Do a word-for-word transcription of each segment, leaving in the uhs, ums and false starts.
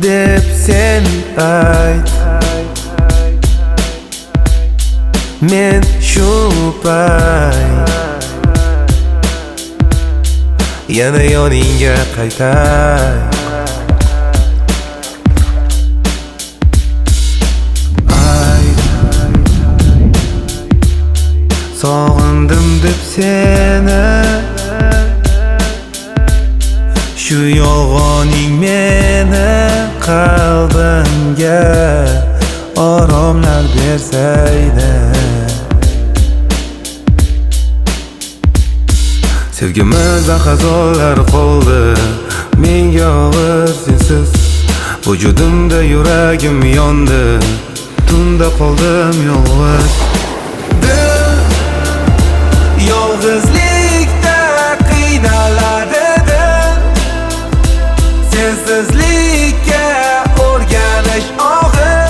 deb sen ayt. Men shu payt yana yoningga qaytay. Sog'indim deb seni, shu yolg'oning meni qalbimga oromlar bersaydi. Sevgimizda xazonlar qoldi, menga og'ir sensiz. Vujudimda yuragim yondi, tunda qoldim yolg'iz. Yolg'izlikda qiynaladi dil, sensizlikka o'rganish og'ir.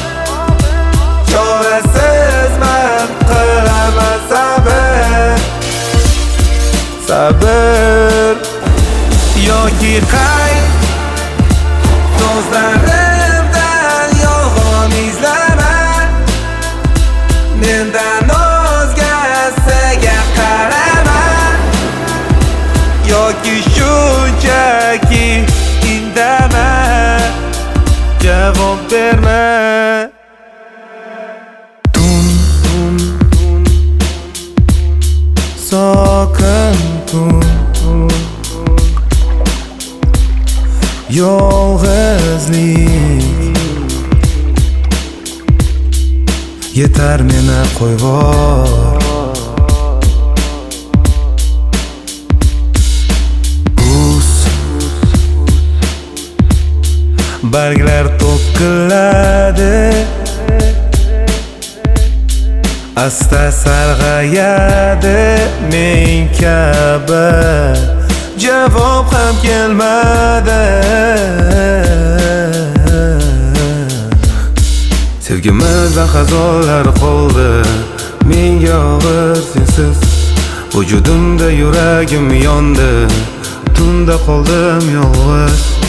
Chorasizman, qilaman sabr, sabr yoki qayt. So'zlarimdan yolg'on izlama, mendan o'zgasiga qarama, yoki shunchaki indama, javob berma. Tun, tun, sokin tun, yolg'izlik yetar meni qo'yvor. Uz barglar to'kiladi, asta sarg'ayadi, men kabi javob ham kelmadi. Sevgimizda xazonlar qoldi, menga og'ir sensiz. Vujudimda yuragim yondi, tunda qoldim yolg'iz.